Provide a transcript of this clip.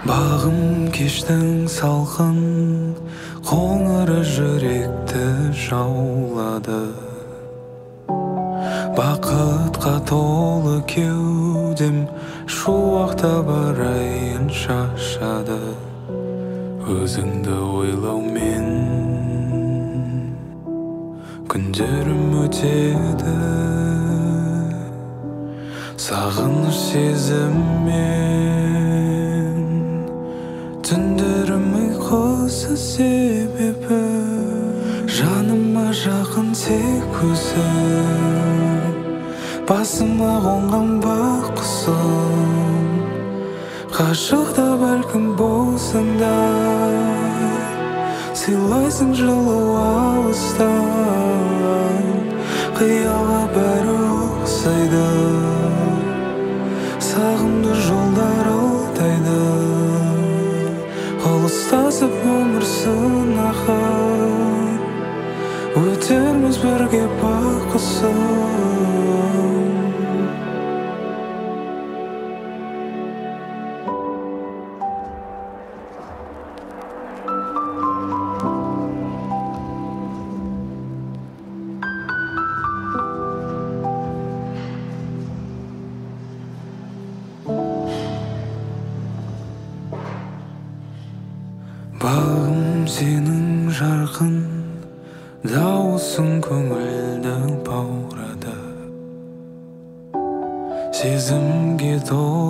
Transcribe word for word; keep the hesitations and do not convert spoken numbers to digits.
Бағым кештің салқын қоңыры жүректі жаулады. Бақытқа толы кеудем шуақта барайын шашады. Өзіңді ойлаумен күндерім өтеді, сағыныш сезіммен түндерім ұйқысыз себебі жаныма жақын тек өзің, басыма қонған бақ құсым. Ғашықта бәлкім болсаң да сыйлайсың жылу алыстан, қиялға бәрі ұқсайды, сағымды жолдар алтайды. Қол ұстасып өмір сынағын өтерміз бірге бақытсыз. Бағым сенің жарқын дауысың көңілді баурады. Сезімге толы